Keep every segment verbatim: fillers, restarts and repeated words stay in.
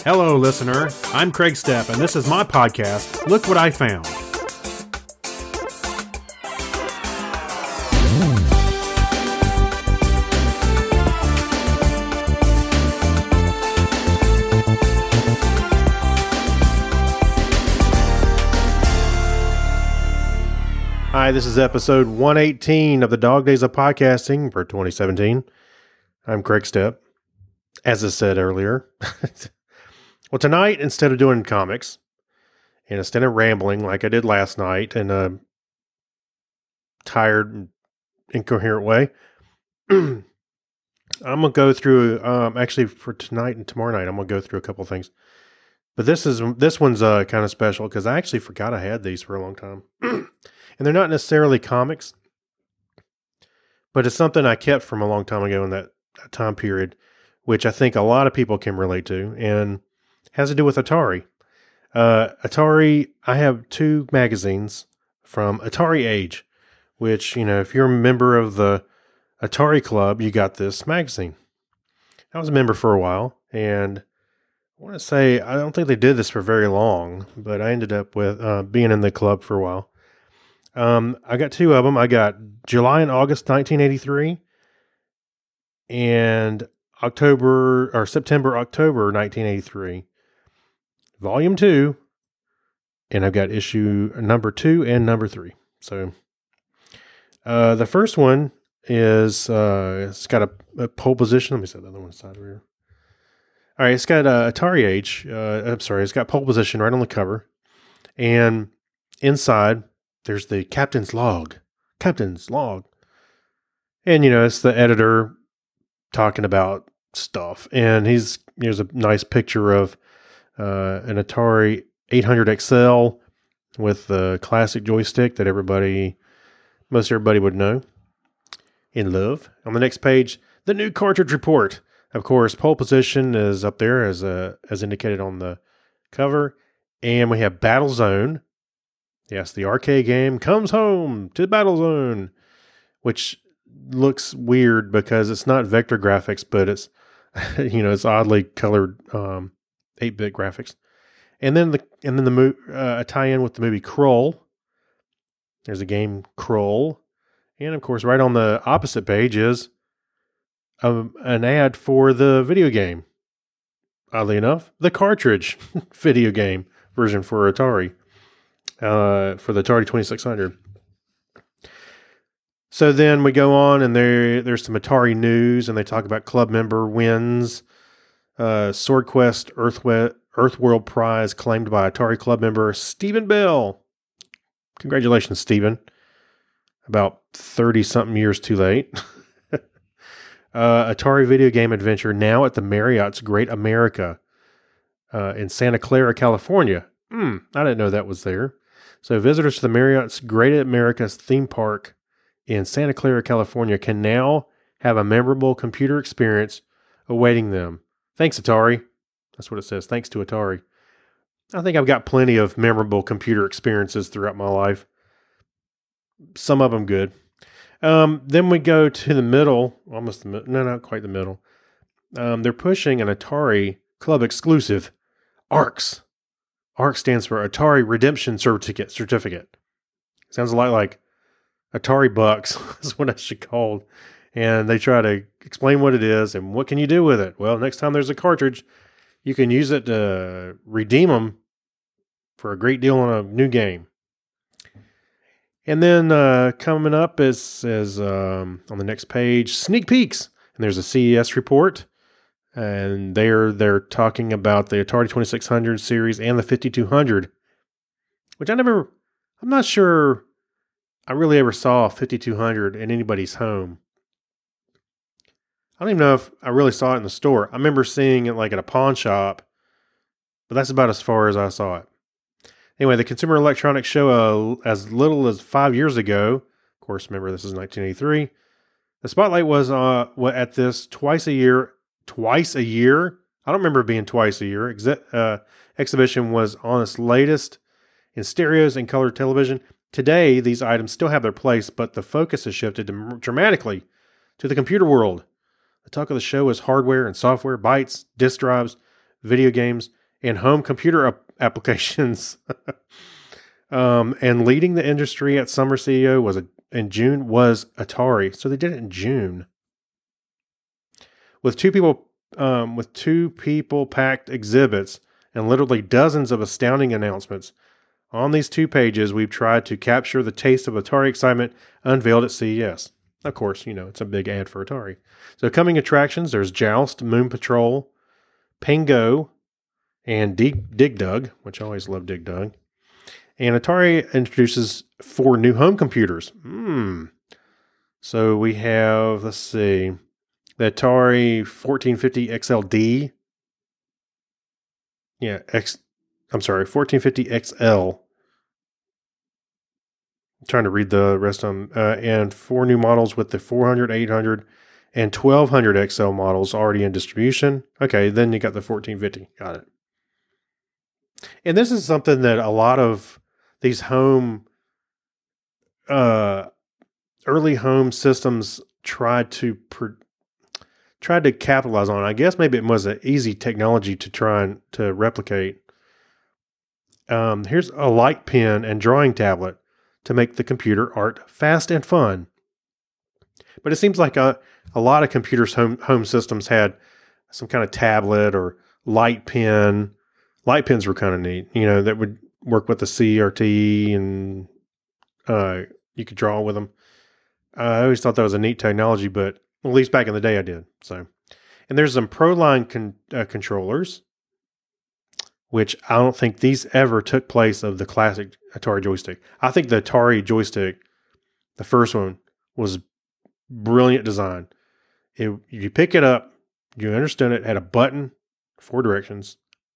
Hello, listener. I'm Craig Stepp, and this is my podcast, Look What I Found. Hi, this is episode one eighteen of the Dog Days of Podcasting for twenty seventeen. I'm Craig Stepp, as I said earlier. Well, tonight, instead of doing comics, and instead of rambling like I did last night in a tired, incoherent way, I'm going to go through, um, actually for tonight and tomorrow night, I'm going to go through a couple things. But this is this one's uh, kind of special because I actually forgot I had these for a long time. And they're not necessarily comics, but it's something I kept from a long time ago in that, that time period, which I think a lot of people can relate to, and has to do with Atari. Uh, Atari, I have two magazines from Atari Age, which, you know, if you're a member of the Atari Club, you got this magazine. I was a member for a while, and I want to say, I don't think they did this for very long, but I ended up with uh, being in the club for a while. Um, I got two of them. I got July and August nineteen eighty-three and October or September, October nineteen eighty-three. Volume two, and I've got issue number two and number three. So, uh, the first one is, uh, it's got a, a pole position. Let me set the other one aside over here. All right, it's got uh, Atari Age. Uh, I'm sorry, it's got pole position right on the cover. And inside, there's the captain's log. Captain's log. And, you know, it's the editor talking about stuff. And he's, there's a nice picture of uh, an Atari eight hundred X L with the classic joystick that everybody, most everybody would know and love. On the next page, the new cartridge report. Of course, pole position is up there as uh, as indicated on the cover. And we have Battle Zone. Yes, the arcade game comes home to Battle Zone, which looks weird because it's not vector graphics, but it's, you know, it's oddly colored um, eight-bit graphics. And then the and then the mo- uh, a tie-in with the movie Krull. There's a game Krull, and of course, right on the opposite page is Um, an ad for the video game. Oddly enough, the cartridge video game version for Atari, uh, for the Atari twenty-six hundred. So then we go on, and there there's some Atari news, and they talk about club member wins. Uh, Sword Quest Earthwe- Earthworld Prize claimed by Atari club member Stephen Bell. Congratulations, Stephen. About thirty-something years too late. Uh, Atari video game adventure now at the Marriott's Great America uh, in Santa Clara, California. Hmm, I didn't know that was there. So visitors to the Marriott's Great America's theme park in Santa Clara, California can now have a memorable computer experience awaiting them. Thanks, Atari. That's what it says. Thanks to Atari. I think I've got plenty of memorable computer experiences throughout my life. Some of them good. Um, then we go to the middle, almost the middle, no, not quite the middle. Um, they're pushing an Atari Club exclusive, ARCS. ARCS stands for Atari Redemption Certificate. Certificate. Sounds a lot like Atari Bucks is what I should call. And they try to explain what it is and what can you do with it. Well, next time there's a cartridge, you can use it to redeem them for a great deal on a new game. And then uh, coming up is, is um, on the next page, sneak peeks. And there's a C E S report. And they're, they're talking about the Atari twenty-six hundred series and the fifty-two hundred. Which I never, I'm not sure I really ever saw a fifty-two hundred in anybody's home. I don't even know if I really saw it in the store. I remember seeing it like at a pawn shop. But that's about as far as I saw it. Anyway, the Consumer Electronics Show, uh, as little as five years ago, of course, remember this is nineteen eighty-three, the spotlight was uh, at this twice a year, twice a year, I don't remember it being twice a year, Ex- uh, exhibition was on its latest in stereos and color television. Today, these items still have their place, but the focus has shifted dramatically to the computer world. The talk of the show is hardware and software, bytes, disk drives, video games, in home computer ap- applications. um, and leading the industry at Summer C E O was a, in June was Atari. So they did it in June. With two people um, with two people packed exhibits and literally dozens of astounding announcements. On these two pages, we've tried to capture the taste of Atari excitement unveiled at C E S. Of course, you know, it's a big ad for Atari. So coming attractions, there's Joust, Moon Patrol, Pingo, and Dig, Dig Dug, which I always love Dig Dug. And Atari introduces four new home computers. Hmm. So we have, let's see, the Atari fourteen fifty X L D. Yeah, X. I'm sorry, fourteen fifty X L. I'm trying to read the rest of them. Uh, and four new models with the four hundred, eight hundred, and twelve hundred X L models already in distribution. Okay, then you got the fourteen fifty. Got it. And this is something that a lot of these home, uh, early home systems tried to pro- tried to capitalize on. I guess maybe it was an easy technology to try and to replicate. Um, here's a light pen and drawing tablet to make the computer art fast and fun. But it seems like a, a lot of computers home home systems had some kind of tablet or light pen. Light pens were kind of neat, you know, that would work with the C R T and uh, you could draw with them. Uh, I always thought that was a neat technology, but at least back in the day I did. So, and there's some ProLine con- uh, controllers, which I don't think these ever took place of the classic Atari joystick. I think the Atari joystick, the first one, was brilliant design. It, you pick it up, you understand it, had a button, four directions,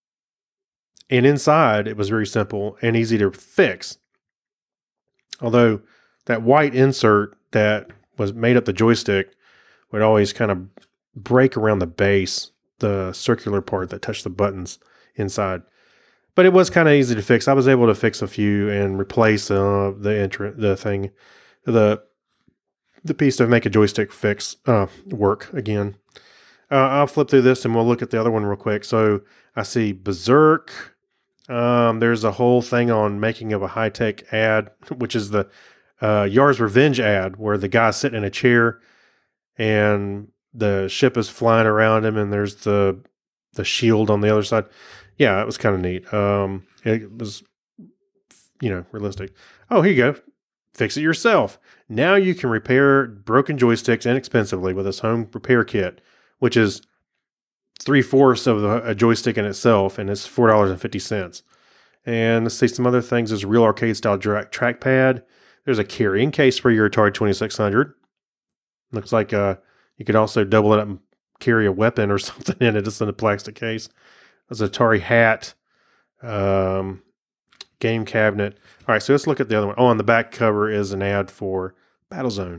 and inside it was very simple and easy to fix. Although that white insert that was made up the joystick would always kind of break around the base, the circular part that touched the buttons inside. But it was kind of easy to fix. I was able to fix a few and replace uh, the intr- the thing, the the piece to make a joystick fix uh, work again. Uh, I'll flip through this and we'll look at the other one real quick. So I see Berserk. Um, there's a whole thing on making of a high-tech ad, which is the uh, Yar's Revenge ad, where the guy's sitting in a chair and the ship is flying around him and there's the the shield on the other side. Yeah, it was kind of neat. Um, it was, you know, realistic. Oh, here you go. Fix it yourself. Now you can repair broken joysticks inexpensively with this home repair kit, which is three-fourths of the, a joystick in itself, and it's four dollars and fifty cents. And let's see some other things. There's a real arcade-style dra- trackpad. There's a carrying case for your Atari twenty-six hundred. Looks like uh, you could also double it up and carry a weapon or something in it. It's in a plastic case. There's an Atari hat, um, game cabinet. All right, so let's look at the other one. Oh, on the back cover is an ad for Battlezone.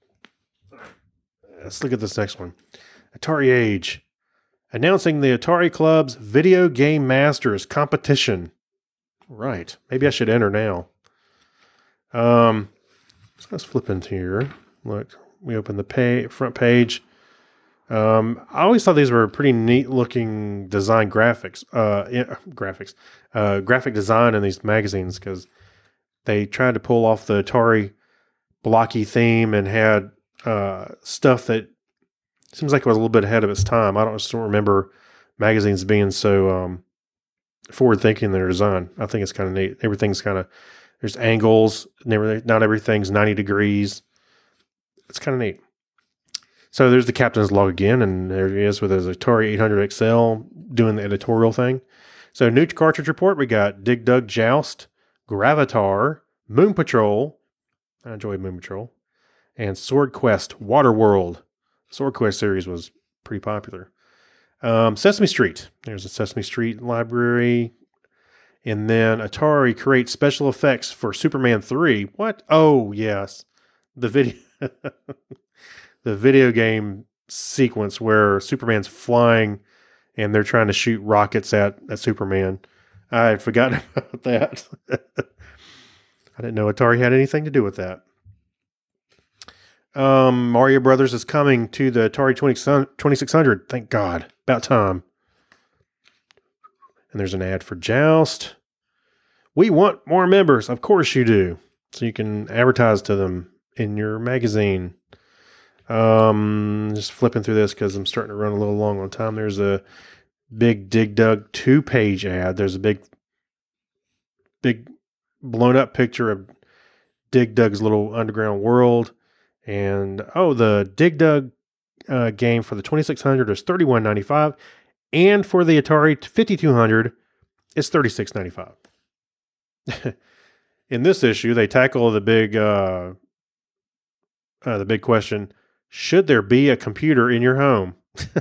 Let's look at this next one. Atari Age. Announcing the Atari Club's Video Game Masters competition. Right. Maybe I should enter now. Um, so let's flip into here. Look, we open the page, front page. Um, I always thought these were pretty neat looking design graphics, uh, yeah, graphics, uh, graphic design in these magazines, because they tried to pull off the Atari blocky theme and had, uh, stuff that seems like it was a little bit ahead of its time. I don't just don't remember magazines being so, um, forward thinking in their design. I think it's kind of neat. Everything's kind of, there's angles, never, not everything's ninety degrees. It's kind of neat. So there's the captain's log again, and there he is with his Atari eight hundred X L doing the editorial thing. So new cartridge report, we got Dig Dug Joust, Gravatar, Moon Patrol. I enjoy Moon Patrol. And Sword Quest Waterworld. Sword Quest series was pretty popular. Um, Sesame Street. There's a Sesame Street library. And then Atari creates special effects for Superman three. What? Oh, yes. The video... the video game sequence where Superman's flying and they're trying to shoot rockets at, at Superman. I had forgotten about that. I didn't know Atari had anything to do with that. Um, Mario Brothers is coming to the Atari twenty-six hundred. Thank God. About time. And there's an ad for Joust. We want more members. Of course you do. So you can advertise to them in your magazine. Um, just flipping through this because I'm starting to run a little long on time. There's a big Dig Dug two-page ad. There's a big, big blown-up picture of Dig Dug's little underground world. And, oh, the Dig Dug uh, game for the twenty-six hundred is thirty-one ninety-five, and for the Atari fifty-two hundred, it's thirty-six ninety-five. In this issue, they tackle the big, uh, uh, the big question: should there be a computer in your home?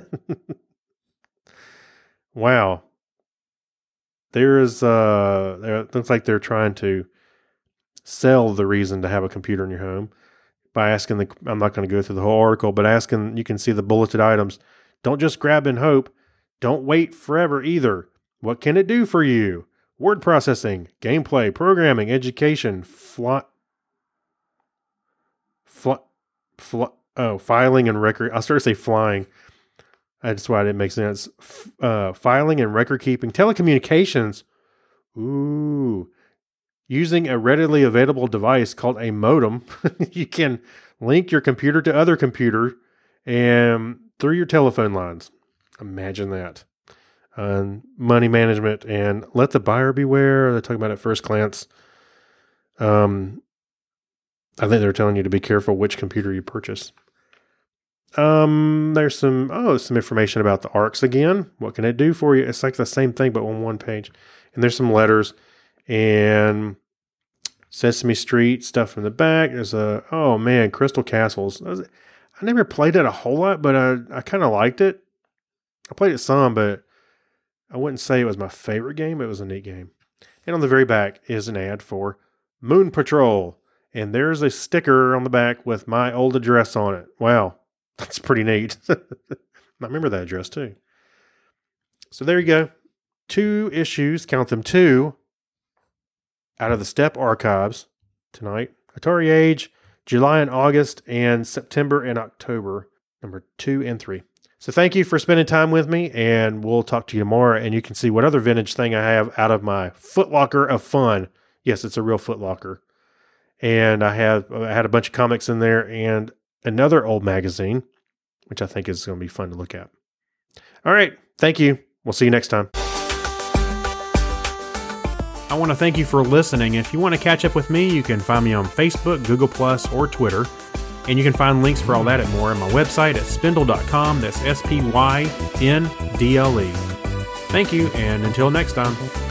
Wow, there is. Uh, it looks like they're trying to sell the reason to have a computer in your home by asking the. I'm not going to go through the whole article, but asking. You can see the bulleted items. Don't just grab and hope. Don't wait forever either. What can it do for you? Word processing, gameplay, programming, education, fly, fly, fly, oh, filing and record. I'll start to say flying. That's why it didn't make sense. F- uh, filing and record keeping, telecommunications. Ooh, using a readily available device called a modem, you can link your computer to other computer and through your telephone lines. Imagine that. Uh, money management and let the buyer beware. They're talking about it at first glance. Um, I think they're telling you to be careful which computer you purchase. Um, there's some, oh, some information about the ARCs again. What can it do for you? It's like the same thing, but on one page. And there's some letters and Sesame Street stuff in the back. There's a, oh man, Crystal Castles. I, was, I never played it a whole lot, but I, I kind of liked it. I played it some, but I wouldn't say it was my favorite game. It was a neat game. And on the very back is an ad for Moon Patrol. And there's a sticker on the back with my old address on it. Wow. That's pretty neat. I remember that address too. So there you go. Two issues, count them two, out of the Step archives tonight. Atari Age, July and August, and September and October, number two and three. So thank you for spending time with me, and we'll talk to you tomorrow, and you can see what other vintage thing I have out of my footlocker of fun. Yes, it's a real footlocker. And I have I had a bunch of comics in there and another old magazine, which I think is going to be fun to look at. All right. Thank you. We'll see you next time. I want to thank you for listening. If you want to catch up with me, you can find me on Facebook, Google Plus, or Twitter. And you can find links for all that and more on my website at spindle dot com. That's S P Y N D L E. Thank you, and until next time.